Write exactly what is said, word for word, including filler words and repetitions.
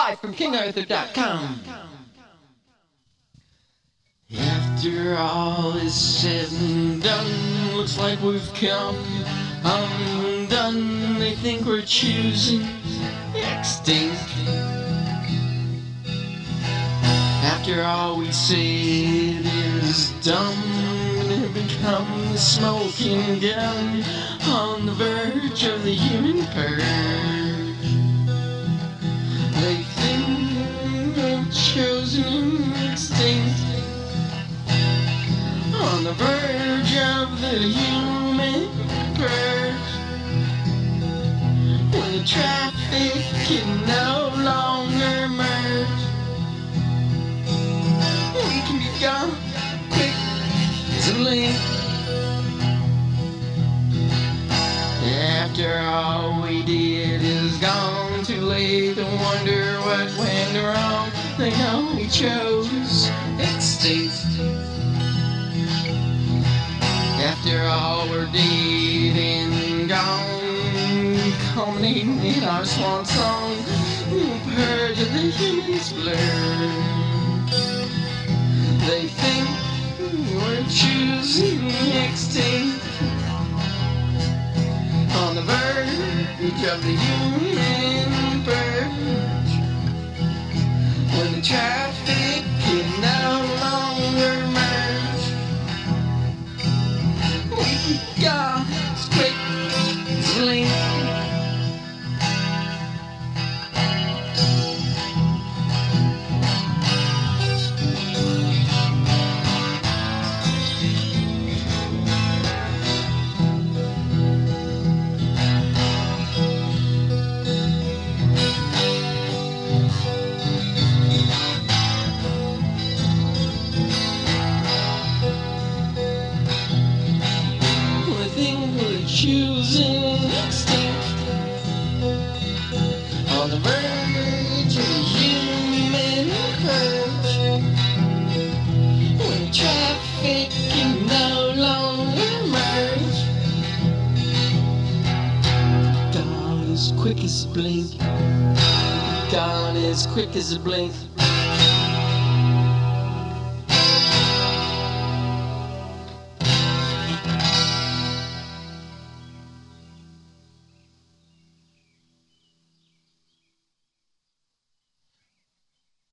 live from king arthur dot com. After all is said and done, looks like we've come undone. They think we're choosing extinct. After all we said is done, we become the smoking gun on the verge of the human purge. They think they've chosen extinct, on the verge of the human purge, when the traffic can no longer merge. We can be gone quick as a blink. After all we did is gone, too late to wonder what went wrong. They know we chose extinct. After all we're dead and gone, culminating in our swan song, the purge of the human splurge. They think we're choosing extinct, on the verge of the human purge, when the traffic can no longer merge. We can go as quick as a blink. Choosing extinct, on the verge of the human purge, when the traffic can no longer merge. Gone as quick as a blink, gone as quick as a blink.